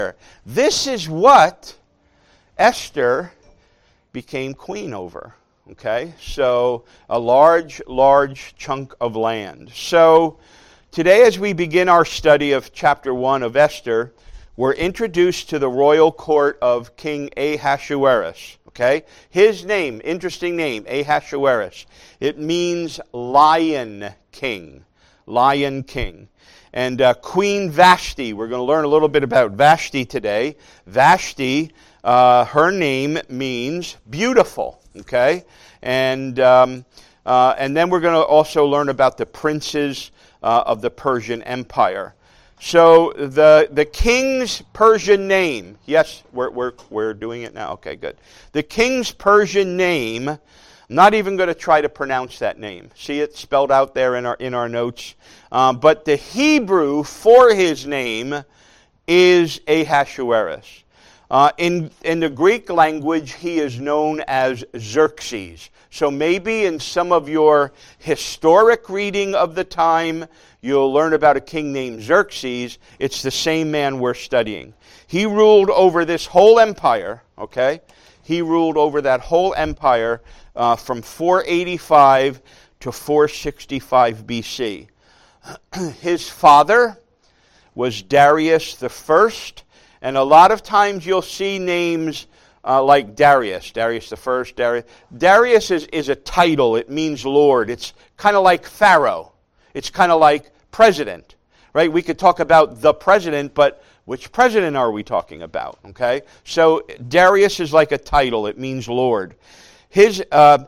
This is what Esther became queen over. Okay, so a large chunk of land. So today, as we begin our study of chapter 1 of Esther, we're introduced to the royal court of King Ahasuerus. Okay, his name, interesting name, Ahasuerus. It means lion king. Lion king. And Queen Vashti, we're going to learn a little bit about Vashti today. Vashti, her name means beautiful. Okay, and then we're going to also learn about the princes of the Persian Empire. So the king's Persian name, yes, we're doing it now. Okay, good. The king's Persian name, I'm not even going to try to pronounce that name. See it spelled out there in our notes. But the Hebrew for his name is Ahasuerus. In the Greek language, he is known as Xerxes. So maybe in some of your historic reading of the time, you'll learn about a king named Xerxes. It's the same man we're studying. He ruled over this whole empire, okay? He ruled over that whole empire from 485 to 465 BC. His father was Darius the First. And a lot of times you'll see names like Darius the First. Darius is a title. It means Lord. It's kind of like Pharaoh. It's kind of like president, right? We could talk about the president, but which president are we talking about? Okay, so Darius is like a title. It means Lord. His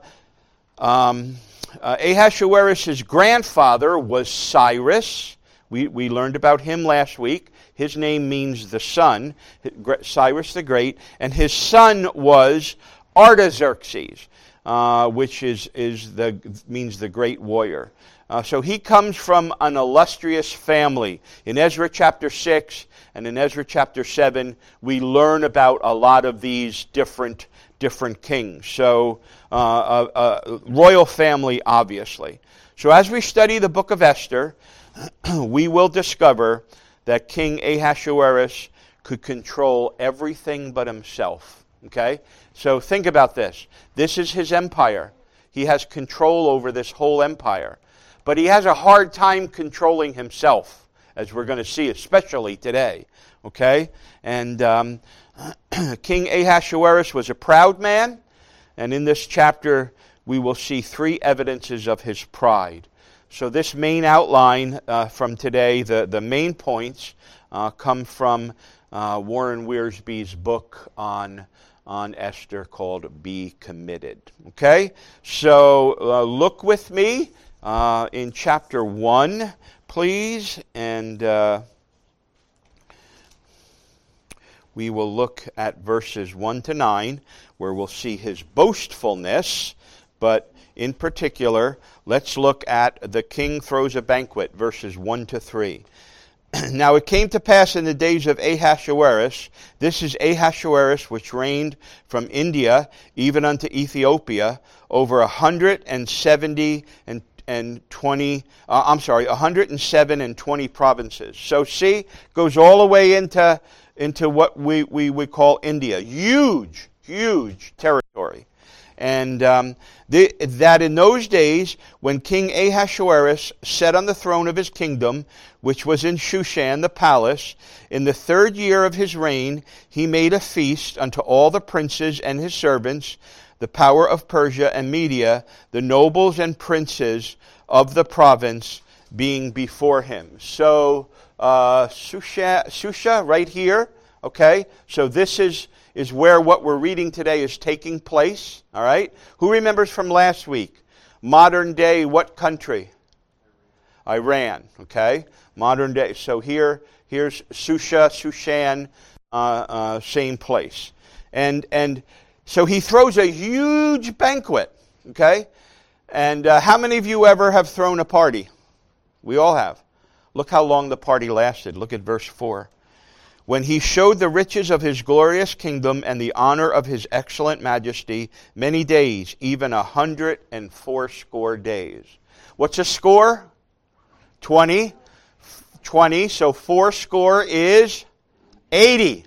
Ahasuerus' grandfather was Cyrus. We learned about him last week. His name means the son, Cyrus the Great, and his son was Artaxerxes, which means the great warrior. So he comes from an illustrious family. In Ezra chapter 6 and in Ezra chapter 7, we learn about a lot of these different kings. So a royal family, obviously. So as we study the book of Esther, we will discover that King Ahasuerus could control everything but himself. Okay? So think about this. This is his empire. He has control over this whole empire. But he has a hard time controlling himself, as we're going to see, especially today. Okay? And King Ahasuerus was a proud man. And in this chapter, we will see 3 evidences of his pride. So this main outline from today, the main points, come from Warren Wiersbe's book on Esther called Be Committed. Okay? So look with me in chapter 1, please, and we will look at verses 1 to 9, where we'll see his boastfulness, but in particular, let's look at the king throws a banquet, verses 1 to 3. Now it came to pass in the days of Ahasuerus, this is Ahasuerus which reigned from India even unto Ethiopia, over 107 and 20 provinces. So see, goes all the way into what we would call India. Huge territory. And that in those days, when King Ahasuerus sat on the throne of his kingdom, which was in Shushan the palace, in the 3rd year of his reign, he made a feast unto all the princes and his servants, the power of Persia and Media, the nobles and princes of the province being before him. So, Shusha right here, okay? So this is where what we're reading today is taking place, all right? Who remembers from last week? Modern day, what country? Iran, okay? Modern day. So here's Shushan, same place. And so he throws a huge banquet, okay? And how many of you ever have thrown a party? We all have. Look how long the party lasted. Look at verse 4. When he showed the riches of his glorious kingdom and the honor of his excellent majesty many days, even 180 days. What's a score? 20. So 80 80.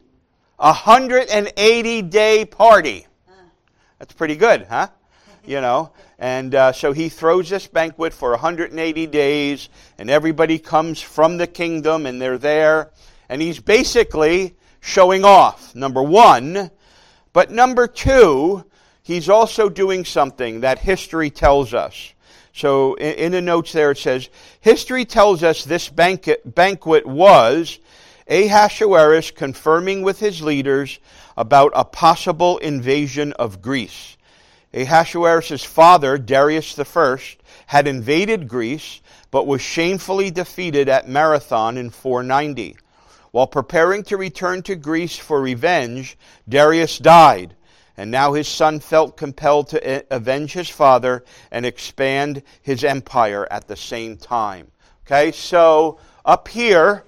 180-day party. That's pretty good, huh? You know, and so he throws this banquet for 180 days, and everybody comes from the kingdom, and they're there, and he's basically showing off, number one. But number two, he's also doing something that history tells us. So in the notes there it says, history tells us this banquet was Ahasuerus confirming with his leaders about a possible invasion of Greece. Ahasuerus' father, Darius I, had invaded Greece, but was shamefully defeated at Marathon in 490. While preparing to return to Greece for revenge, Darius died, and now his son felt compelled to avenge his father and expand his empire at the same time. Okay, so up here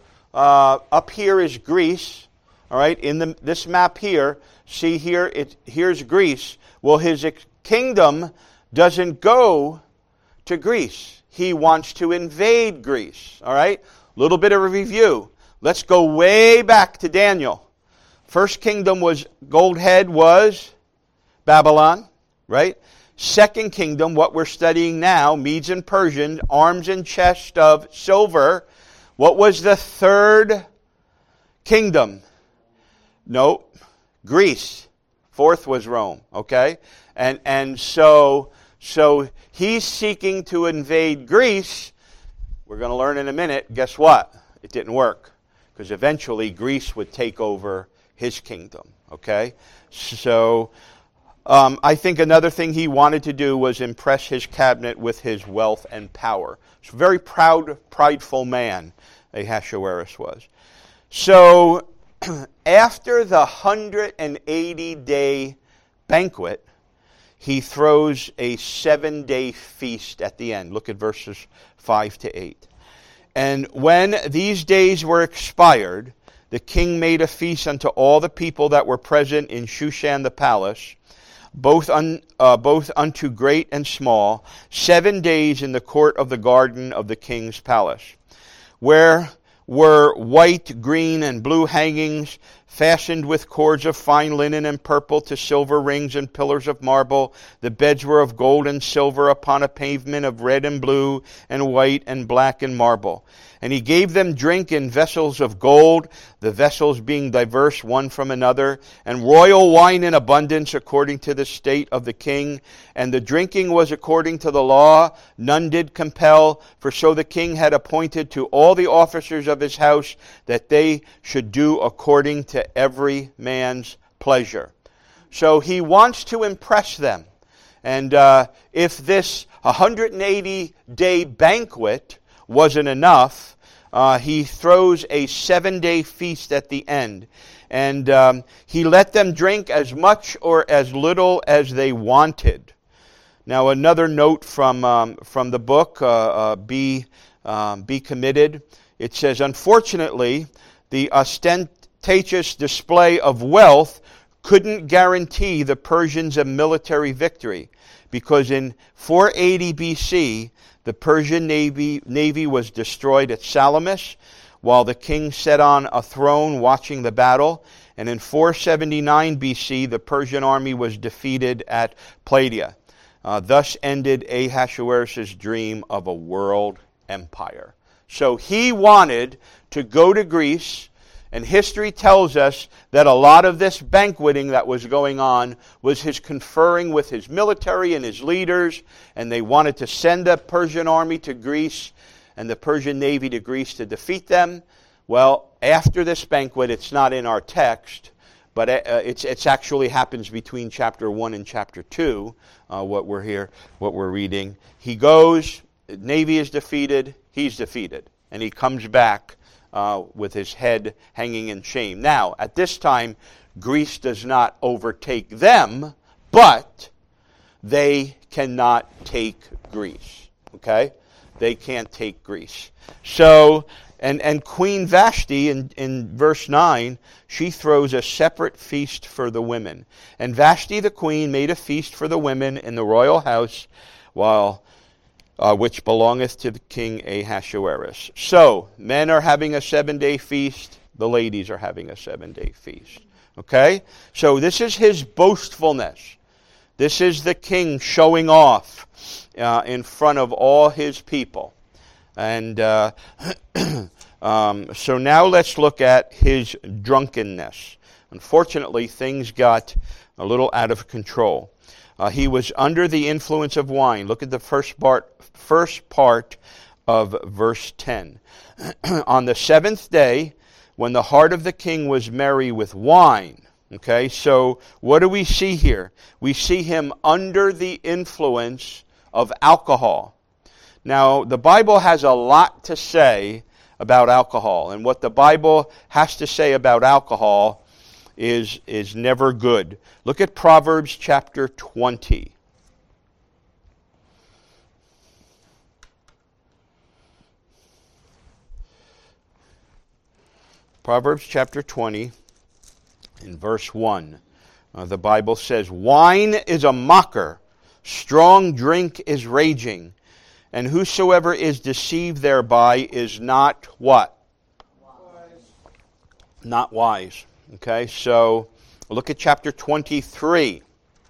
is Greece. All right, in this map here, see here, here's Greece. Well, his kingdom doesn't go to Greece. He wants to invade Greece. All right, a little bit of a review. Let's go way back to Daniel. First kingdom was, gold head was Babylon, right? Second kingdom, what we're studying now, Medes and Persians, arms and chest of silver. What was the third kingdom? No, Greece. Fourth was Rome, okay? And so he's seeking to invade Greece. We're going to learn in a minute. Guess what? It didn't work, because eventually Greece would take over his kingdom, okay? So I think another thing he wanted to do was impress his cabinet with his wealth and power. He's a very prideful man, Ahasuerus was. So after the 180-day banquet, he throws a 7-day feast at the end. Look at verses 5 to 8. And when these days were expired, the king made a feast unto all the people that were present in Shushan the palace, both unto great and small, 7 days in the court of the garden of the king's palace, where were white, green, and blue hangings, fastened with cords of fine linen and purple to silver rings and pillars of marble. The beds were of gold and silver upon a pavement of red and blue and white and black and marble. And he gave them drink in vessels of gold, the vessels being diverse one from another, and royal wine in abundance according to the state of the king. And the drinking was according to the law, none did compel, for so the king had appointed to all the officers of his house that they should do according to every man's pleasure. So he wants to impress them. And if this 180-day banquet wasn't enough, he throws a 7-day feast at the end. And he let them drink as much or as little as they wanted. Now another note from the book, Be Committed. It says, unfortunately, the ostentatious display of wealth couldn't guarantee the Persians a military victory, because in 480 BC, the Persian navy was destroyed at Salamis, while the king sat on a throne watching the battle. And in 479 BC, the Persian army was defeated at Plataea. Thus ended Ahasuerus' dream of a world empire. So he wanted to go to Greece, and history tells us that a lot of this banqueting that was going on was his conferring with his military and his leaders, and they wanted to send the Persian army to Greece and the Persian navy to Greece to defeat them. Well, after this banquet, it's not in our text, but it's actually happens between chapter 1 and chapter 2, what we're reading. He goes, the navy is defeated, he's defeated, and he comes back with his head hanging in shame. Now, at this time, Greece does not overtake them, but they cannot take Greece. Okay? They can't take Greece. So, and Queen Vashti, in verse 9, she throws a separate feast for the women. And Vashti the queen made a feast for the women in the royal house, which belongeth to the king Ahasuerus. So, men are having a 7-day feast. the ladies are having a 7-day feast. Okay? So this is his boastfulness. This is the king showing off in front of all his people. And so now let's look at his drunkenness. Unfortunately, things got a little out of control. He was under the influence of wine. Look at the first part of verse 10. On the 7th day, when the heart of the king was merry with wine. Okay, so what do we see here? We see him under the influence of alcohol. Now, the Bible has a lot to say about alcohol, and what the Bible has to say about alcohol is never good. Look at Proverbs chapter 20. Proverbs chapter 20, in verse 1. The Bible says, "Wine is a mocker, strong drink is raging, and whosoever is deceived thereby is not" what? Wise. Not wise. Okay, so look at chapter 23.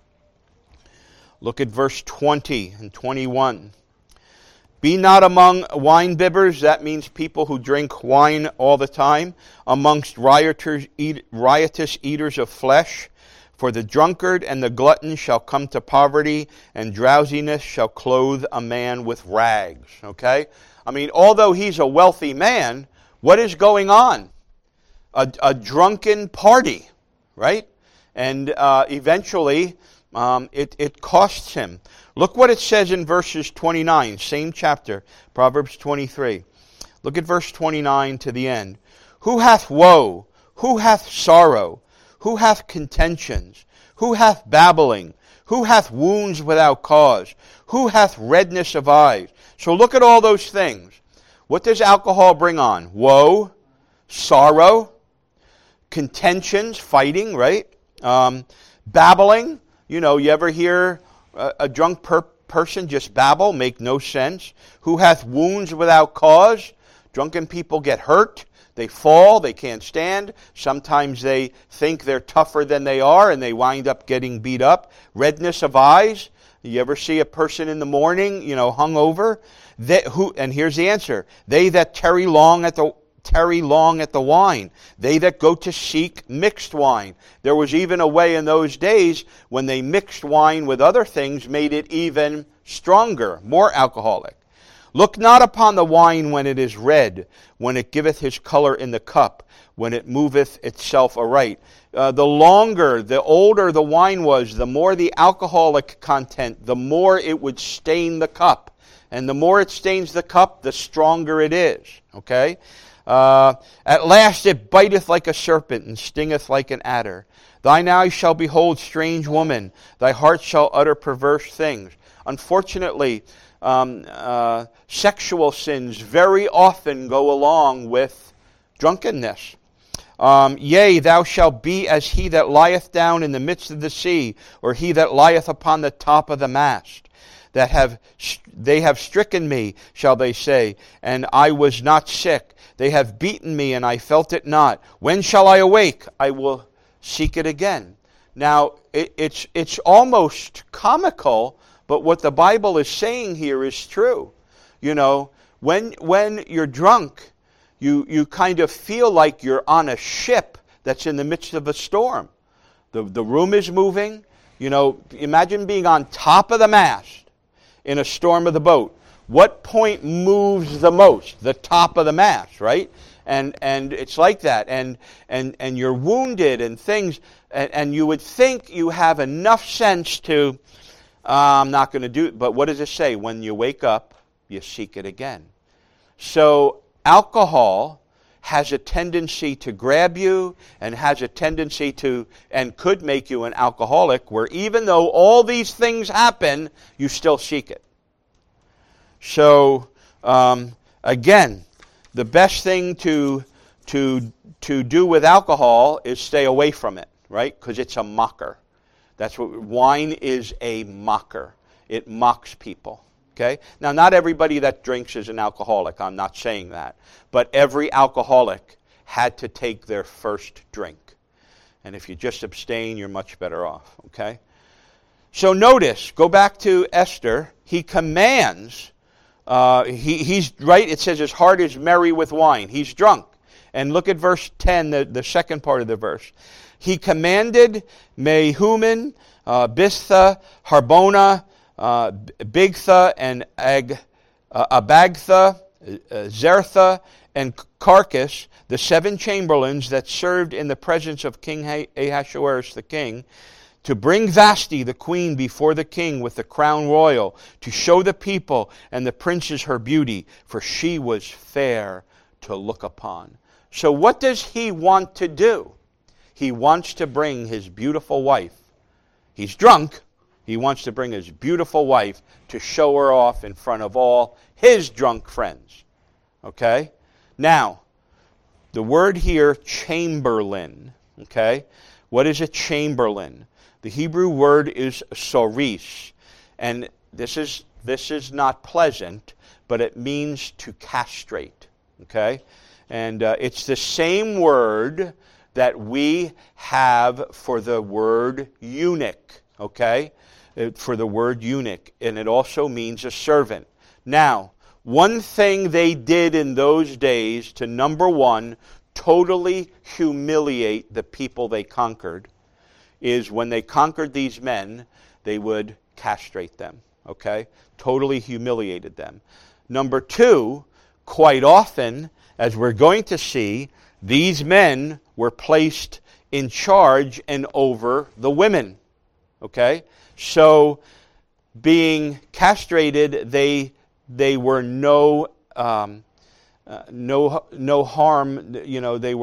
Look at verse 20 and 21. "Be not among wine-bibbers," that means people who drink wine all the time, "amongst riotous eaters of flesh. For the drunkard and the glutton shall come to poverty, and drowsiness shall clothe a man with rags." Okay? I mean, although he's a wealthy man, what is going on? A drunken party, right? And eventually it costs him. Look what it says in verses 29, same chapter, Proverbs 23. Look at verse 29 to the end. "Who hath woe? Who hath sorrow? Who hath contentions? Who hath babbling? Who hath wounds without cause? Who hath redness of eyes?" So look at all those things. What does alcohol bring on? Woe, sorrow, contentions, fighting, right? Babbling. You know, you ever hear a drunk person just babble, make no sense? "Who hath wounds without cause?" Drunken people get hurt. They fall, they can't stand. Sometimes they think they're tougher than they are, and they wind up getting beat up. Redness of eyes. You ever see a person in the morning, hungover? And here's the answer. "They that tarry long at the wine. They that go to seek mixed wine." There was even a way in those days when they mixed wine with other things, made it even stronger, more alcoholic. "Look not upon the wine when it is red, when it giveth his color in the cup, when it moveth itself aright." The older the wine was, the more the alcoholic content, the more it would stain the cup. And the more it stains the cup, the stronger it is. Okay? "At last it biteth like a serpent, and stingeth like an adder. Thine eyes shall behold strange woman, thy heart shall utter perverse things." Unfortunately, sexual sins very often go along with drunkenness. "Yea, thou shalt be as he that lieth down in the midst of the sea, or he that lieth upon the top of the mast. They have stricken me, shall they say, and I was not sick. They have beaten me, and I felt it not. When shall I awake? I will seek it again." Now, it's almost comical, but what the Bible is saying here is true. When you're drunk, you kind of feel like you're on a ship that's in the midst of a storm. The room is moving. Imagine being on top of the mast in a storm of the boat. What point moves the most? The top of the mast, right? And it's like that. And you're wounded and things, and you would think you have enough sense to, I'm not going to do it. But what does it say? When you wake up, you seek it again. So alcohol has a tendency to grab you, and has a tendency to, and could make you an alcoholic, where even though all these things happen, you still seek it. So, again, the best thing to do with alcohol is stay away from it, right? Because it's a mocker. That's what wine is, a mocker. It mocks people. Okay? Now, not everybody that drinks is an alcoholic. I'm not saying that. But every alcoholic had to take their first drink. And if you just abstain, you're much better off, okay? So notice, go back to Esther. He commands, he's right, it says his heart is merry with wine. He's drunk. And look at verse 10, the second part of the verse. He commanded Mehuman, Bistha, Harbona, Bigtha, and Abagtha, Zertha, and Carcass, the 7 chamberlains that served in the presence of King Ahasuerus the king, to bring Vashti the queen before the king with the crown royal, to show the people and the princes her beauty, for she was fair to look upon. So what does he want to do? He wants to bring his beautiful wife. He's drunk. He wants to bring his beautiful wife to show her off in front of all his drunk friends. Okay? Now, the word here, chamberlain. Okay? What is a chamberlain? The Hebrew word is soris. And this is not pleasant, but it means to castrate. Okay? And it's the same word that we have for the word eunuch. Okay? For the word eunuch. And it also means a servant. Now, one thing they did in those days to, number one, totally humiliate the people they conquered, is when they conquered these men, they would castrate them. Okay? Totally humiliated them. Number two, quite often, as we're going to see, these men were placed in charge and over the women. Okay? So, being castrated, they were no harm. You know, they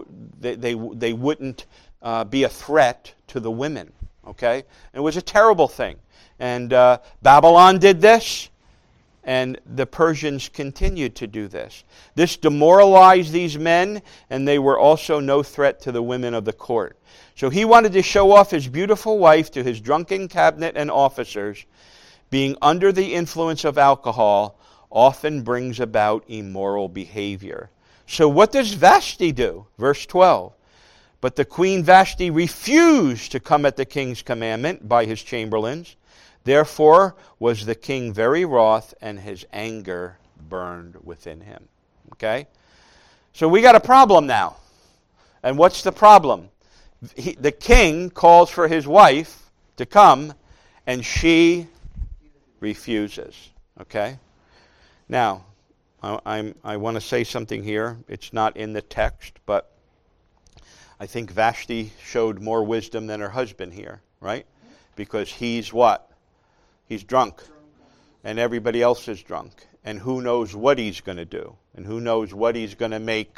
wouldn't be a threat to the women. Okay, and it was a terrible thing. And Babylon did this, and the Persians continued to do this. This demoralized these men, and they were also no threat to the women of the court. So he wanted to show off his beautiful wife to his drunken cabinet and officers. Being under the influence of alcohol often brings about immoral behavior. So what does Vashti do? Verse 12. But the queen Vashti refused to come at the king's commandment by his chamberlains. Therefore was the king very wroth, and his anger burned within him. Okay? So we got a problem now. And what's the problem? The king calls for his wife to come, and she refuses. Okay? Now, I want to say something here. It's not in the text, but I think Vashti showed more wisdom than her husband here, right? Because he's what? He's drunk. And everybody else is drunk. And who knows what he's going to do? And who knows what he's going to make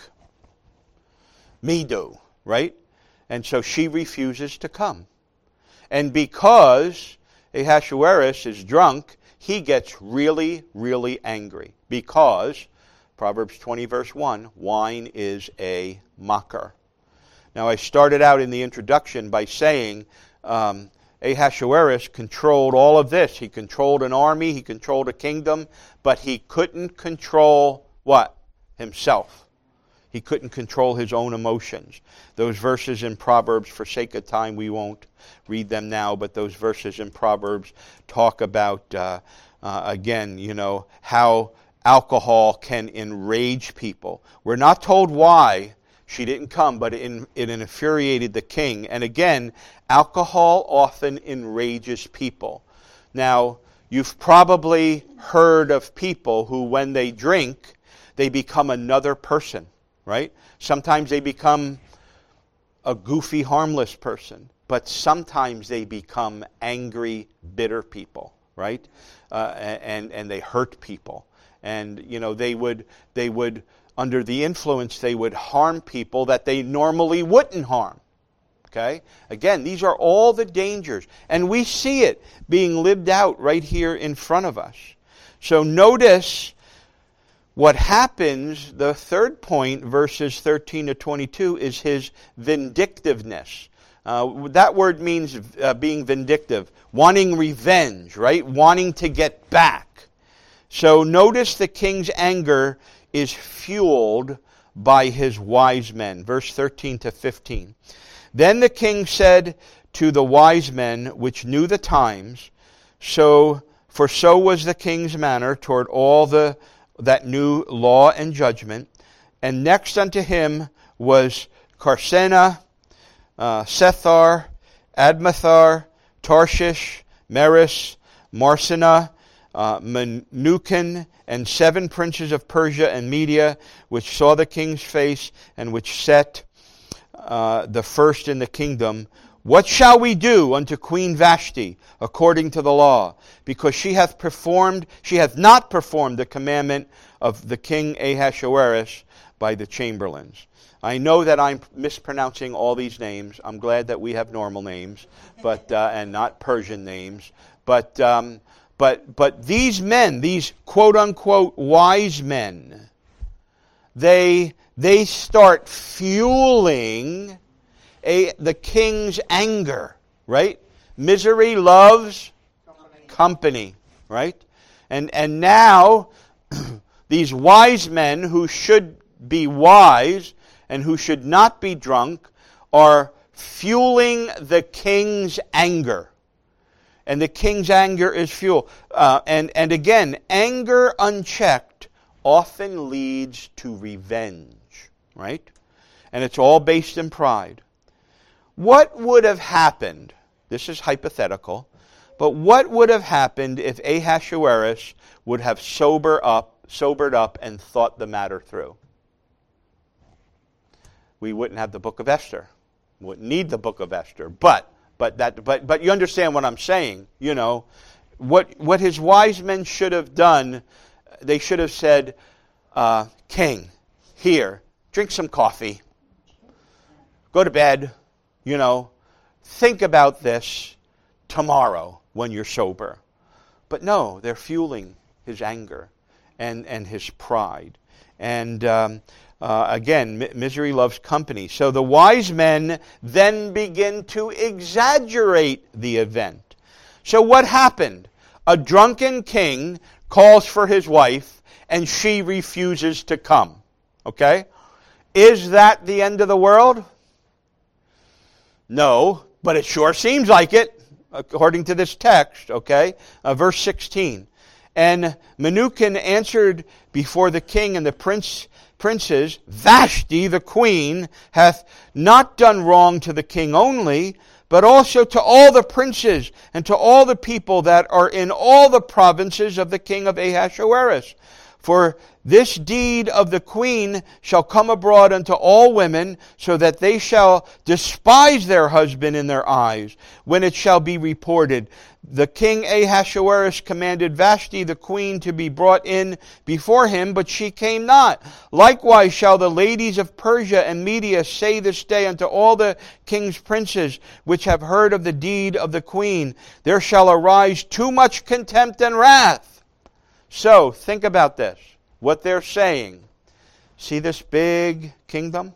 me do, right? And so she refuses to come. And because Ahasuerus is drunk, he gets really, really angry. Because, Proverbs 20 verse 1, wine is a mocker. Now I started out in the introduction by saying Ahasuerus controlled all of this. He controlled an army, he controlled a kingdom, but he couldn't control what? Himself. He couldn't control his own emotions. Those verses in Proverbs, for sake of time, we won't read them now, but those verses in Proverbs talk about, again, you know, how alcohol can enrage people. We're not told why she didn't come, but it infuriated the king. And again, alcohol often enrages people. Now, you've probably heard of people who, when they drink, they become another person. Right? Sometimes they become a goofy, harmless person, but sometimes they become angry, bitter people, right? And they hurt people, and you know they would under the influence they would harm people that they normally wouldn't harm. Okay? Again, these are all the dangers, and we see it being lived out right here in front of us. So notice what happens, the third point, verses 13 to 22, is his vindictiveness. That word means being vindictive, wanting revenge, right? Wanting to get back. So notice the king's anger is fueled by his wise men. Verse 13 to 15. Then the king said to the wise men which knew the times, so was the king's manner toward all that knew law and judgment. And next unto him was Carcena, Sethar, Admathar, Tarshish, Meres, Marsena, Menucan, and 7 princes of Persia and Media, which saw the king's face, and which set the first in the kingdom. What shall we do unto Queen Vashti according to the law? Because she hath not performed the commandment of the king Ahasuerus by the chamberlains. I know that I'm mispronouncing all these names. I'm glad that we have normal names, and not Persian names. But these men, these quote unquote wise men, they start fueling the king's anger, right? Misery loves company, right? And now these wise men who should be wise and who should not be drunk are fueling the king's anger. And the king's anger is fuel. And again, anger unchecked often leads to revenge, right? And it's all based in pride. What would have happened, this is hypothetical, but what would have happened if Ahasuerus would have sobered up and thought the matter through? We wouldn't have the book of Esther. We wouldn't need the book of Esther. But you understand what I'm saying. You know, what his wise men should have done, they should have said, King, here, drink some coffee. Go to bed. You know, think about this tomorrow when you're sober. But no, they're fueling his anger and his pride. And again, misery loves company. So the wise men then begin to exaggerate the event. So what happened? A drunken king calls for his wife, and she refuses to come. Okay? Is that the end of the world? No, but it sure seems like it, according to this text. Okay? Verse 16. And Menucan answered before the king and the princes, Vashti, the queen, hath not done wrong to the king only, but also to all the princes and to all the people that are in all the provinces of the king of Ahasuerus. For this deed of the queen shall come abroad unto all women, so that they shall despise their husband in their eyes, when it shall be reported, the king Ahasuerus commanded Vashti the queen to be brought in before him, but she came not. Likewise shall the ladies of Persia and Media say this day unto all the king's princes, which have heard of the deed of the queen, there shall arise too much contempt and wrath. So, think about this. What they're saying. See this big kingdom?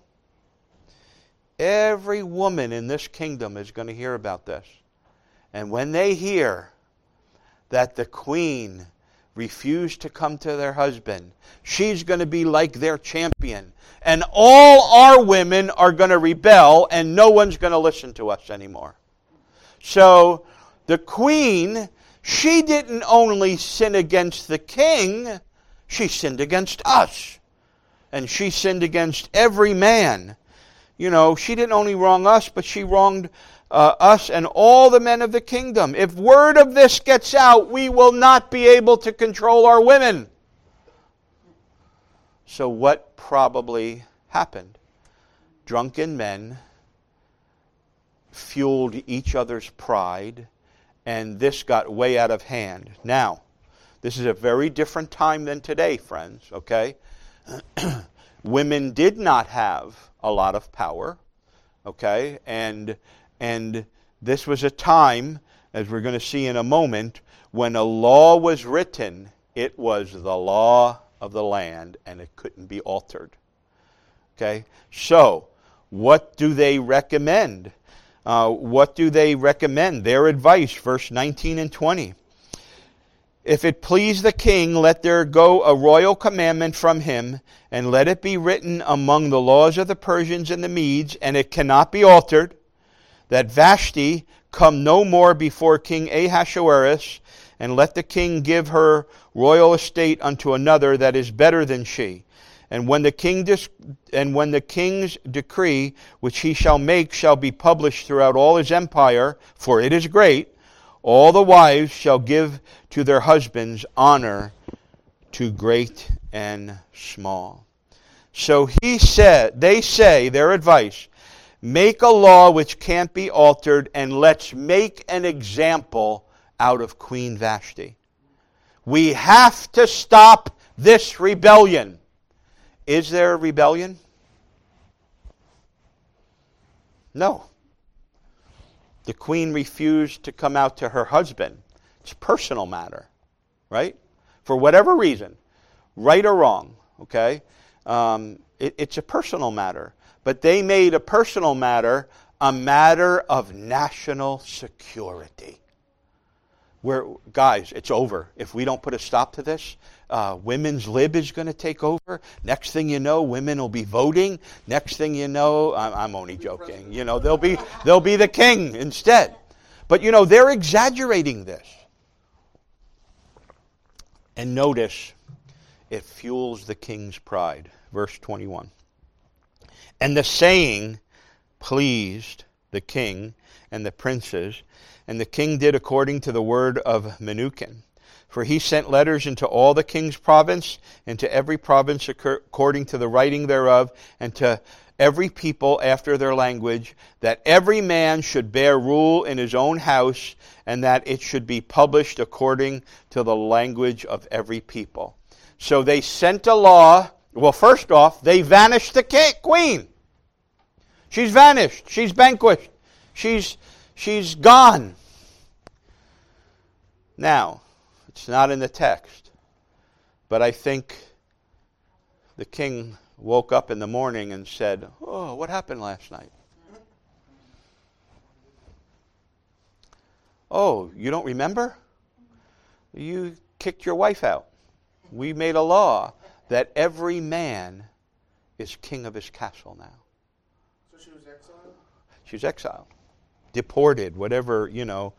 Every woman in this kingdom is going to hear about this. And when they hear that the queen refused to come to their husband, she's going to be like their champion. And all our women are going to rebel, and no one's going to listen to us anymore. So, the queen, she didn't only sin against the king, she sinned against us. And she sinned against every man. You know, she didn't only wrong us, but she wronged us and all the men of the kingdom. If word of this gets out, we will not be able to control our women. So what probably happened? Drunken men fueled each other's pride, and this got way out of hand. Now, this is a very different time than today, friends, okay? Women did not have a lot of power, okay? And this was a time, as we're going to see in a moment, when a law was written, it was the law of the land, and it couldn't be altered. Okay? So, what do they recommend? What do they recommend? Their advice, verse 19 and 20. If it please the king, let there go a royal commandment from him, and let it be written among the laws of the Persians and the Medes, and it cannot be altered, that Vashti come no more before King Ahasuerus, and let the king give her royal estate unto another that is better than she. And when the king's decree, which he shall make, shall be published throughout all his empire, for it is great, all the wives shall give to their husbands honor to great and small. So they say, their advice, make a law which can't be altered, and let's make an example out of Queen Vashti. We have to stop this rebellion. Is there a rebellion? No. The queen refused to come out to her husband. It's a personal matter, right? For whatever reason, right or wrong, okay? It's a personal matter. But they made a personal matter a matter of national security. Guys, it's over. If we don't put a stop to this, women's lib is going to take over. Next thing you know, women will be voting. Next thing you know, I'm only joking. You know, they'll be the king instead. But you know, they're exaggerating this. And notice, it fuels the king's pride. Verse 21. And the saying pleased the king and the princes, and the king did according to the word of Memucan. For he sent letters into all the king's province, and to every province according to the writing thereof, and to every people after their language, that every man should bear rule in his own house, and that it should be published according to the language of every people. So they sent a law. Well, first off, they vanished the queen. She's vanished. She's vanquished. She's gone. Now, it's not in the text, but I think the king woke up in the morning and said, "Oh, what happened last night? Oh, you don't remember? You kicked your wife out. We made a law that every man is king of his castle now." So she was exiled? She was exiled. Deported, whatever,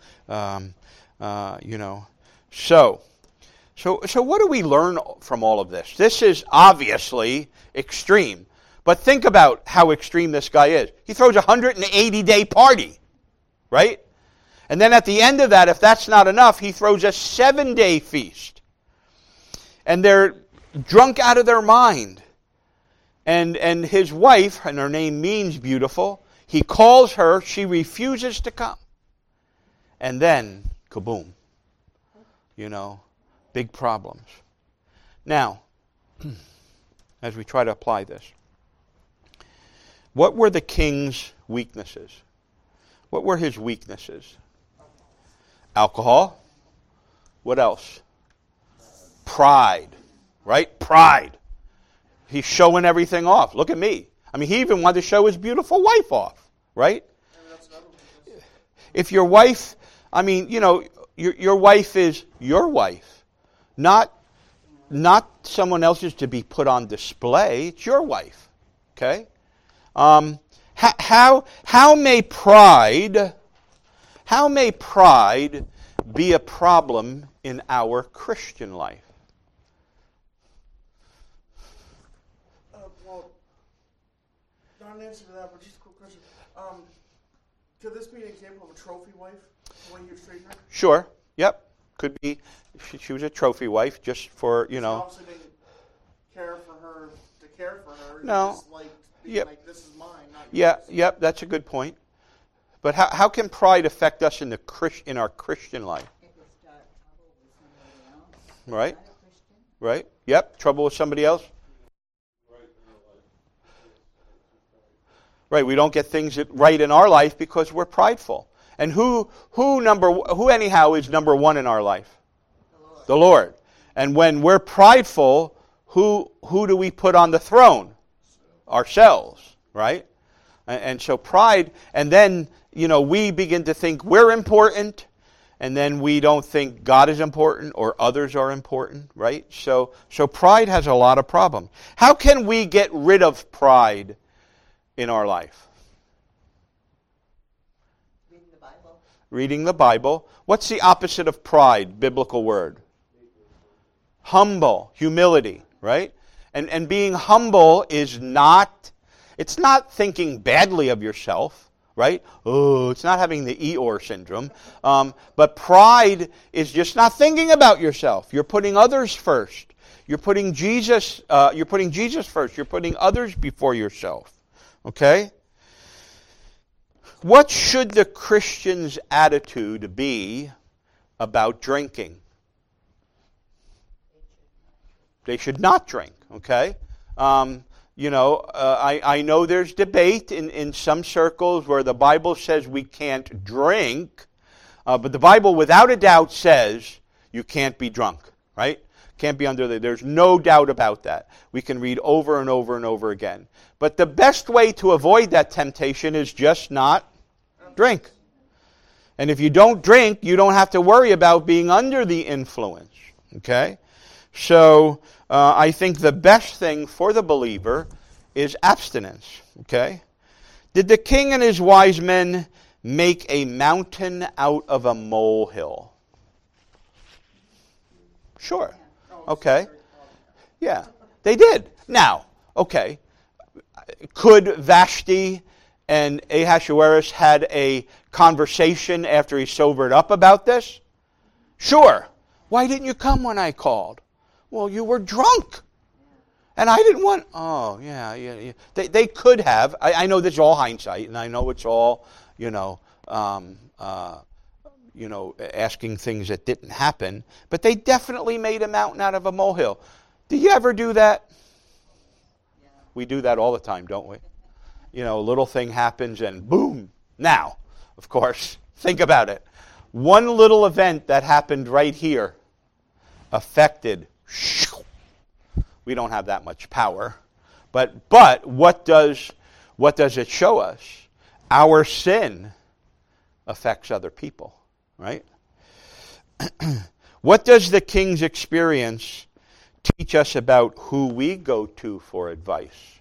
So what do we learn from all of this? This is obviously extreme. But think about how extreme this guy is. He throws a 180-day party, right? And then at the end of that, if that's not enough, he throws a 7-day feast. And they're drunk out of their mind. And his wife, and her name means beautiful, he calls her, she refuses to come. And then, kaboom. Big problems. Now, as we try to apply this, what were the king's weaknesses? What were his weaknesses? Alcohol. What else? Pride. Right? Pride. He's showing everything off. Look at me. I mean, he even wanted to show his beautiful wife off. Right? If your wife, your wife is your wife. Not someone else's to be put on display. It's your wife. Okay? How may pride be a problem in our Christian life? Well, not an answer to that, but just a quick question. Could this be an example of a trophy wife when you treat her? Sure. Yep. Could be. She was a trophy wife just for, She obviously didn't care for her to care for her. No. Just Yep. like, this is mine, not Yeah. yours. Yep. That's a good point. But how can pride affect us in our Christian life? It will start trouble with somebody else. Right. Not a Christian. Right? Yep. Trouble with somebody else? Right. We don't get things right in our life because we're prideful. And who anyhow is number one in our life? The Lord. And when we're prideful, who do we put on the throne? Ourselves, right? And so pride, and then, we begin to think we're important, and then we don't think God is important or others are important, right? So pride has a lot of problems. How can we get rid of pride in our life? Reading the Bible. Reading the Bible. What's the opposite of pride, biblical word? Humble, humility, right? And being humble is not, it's not thinking badly of yourself, right? Oh, it's not having the Eeyore syndrome. But pride is just not thinking about yourself. You're putting others first. You're putting Jesus first. You're putting others before yourself. Okay? What should the Christian's attitude be about drinking? They should not drink, okay? I know there's debate in some circles where the Bible says we can't drink, but the Bible without a doubt says you can't be drunk, right? Can't be there's no doubt about that. We can read over and over and over again. But the best way to avoid that temptation is just not drink. And if you don't drink, you don't have to worry about being under the influence, okay? So I think the best thing for the believer is abstinence. Okay? Did the king and his wise men make a mountain out of a molehill? Sure. Okay. Yeah, they did. Now, okay, could Vashti and Ahasuerus had a conversation after he sobered up about this? Sure. Why didn't you come when I called? Well, you were drunk. And I didn't want... Oh, yeah. They could have. I know this is all hindsight, and I know it's all, asking things that didn't happen. But they definitely made a mountain out of a molehill. Do you ever do that? Yeah. We do that all the time, don't we? A little thing happens and boom. Now, of course, think about it. One little event that happened right here affected... We don't have that much power. But what does it show us? Our sin affects other people, right? What does the king's experience teach us about who we go to for advice?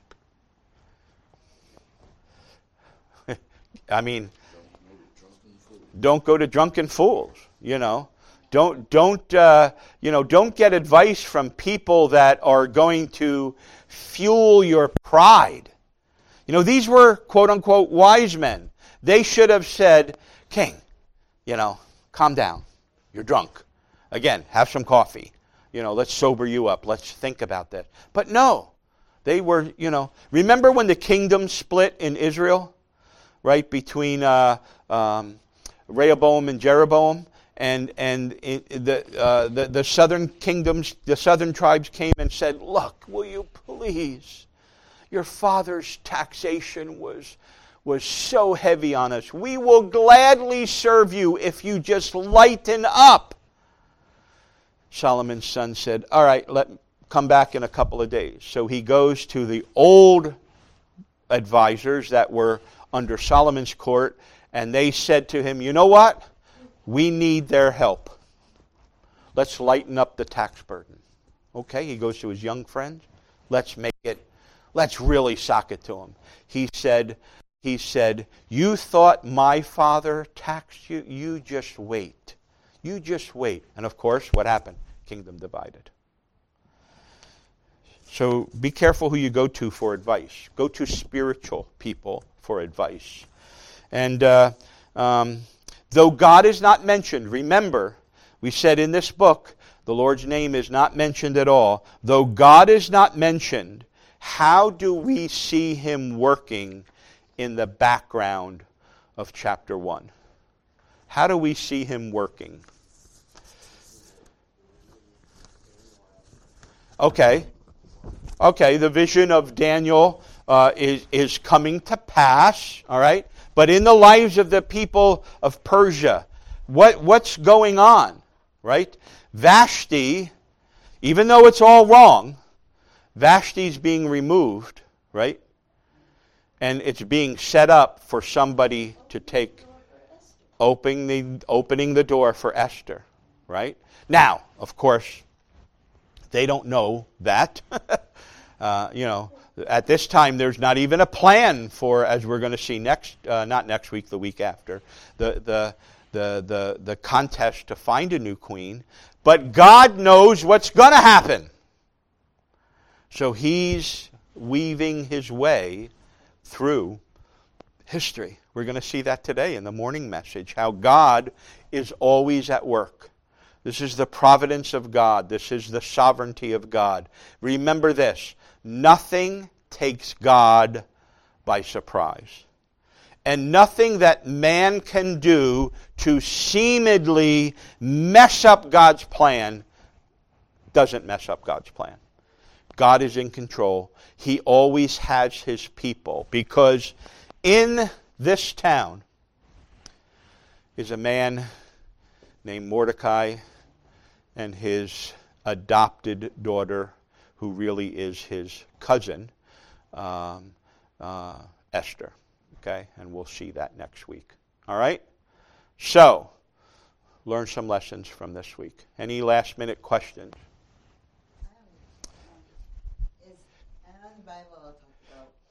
I mean, don't go to drunken fools, Don't get advice from people that are going to fuel your pride. These were quote unquote wise men. They should have said, "King, calm down. You're drunk. Again, have some coffee. Let's sober you up. Let's think about that." But no. They were, remember when the kingdom split in Israel, right, between Rehoboam and Jeroboam? And the southern kingdoms, the southern tribes came and said, "Look, will you please? Your father's taxation was so heavy on us. We will gladly serve you if you just lighten up." Solomon's son said, "All right, come back in a couple of days." So he goes to the old advisors that were under Solomon's court, and they said to him, "You know what? We need their help. Let's lighten up the tax burden." Okay, he goes to his young friends. Let's really sock it to him. He said, "You thought my father taxed you? You just wait. You just wait." And of course, what happened? Kingdom divided. So be careful who you go to for advice. Go to spiritual people for advice. And though God is not mentioned, remember, we said in this book, the Lord's name is not mentioned at all. Though God is not mentioned, how do we see Him working in the background of chapter 1? How do we see Him working? Okay, the vision of Daniel is coming to pass, all right? But in the lives of the people of Persia, what's going on, right? Vashti, even though it's all wrong, Vashti's being removed, right? And it's being set up for somebody to take... opening the door for Esther, right? Now, of course, they don't know that. At this time, there's not even a plan for, as we're going to see not next week, the week after, the contest to find a new queen. But God knows what's going to happen. So he's weaving his way through history. We're going to see that today in the morning message, how God is always at work. This is the providence of God. This is the sovereignty of God. Remember this, nothing takes God by surprise. And nothing that man can do to seemingly mess up God's plan doesn't mess up God's plan. God is in control. He always has his people, because in this town is a man named Mordecai and his adopted daughter, who really is his cousin, Esther. Okay, and we'll see that next week. All right? So, learn some lessons from this week. Any last minute questions? In the Bible, it talks about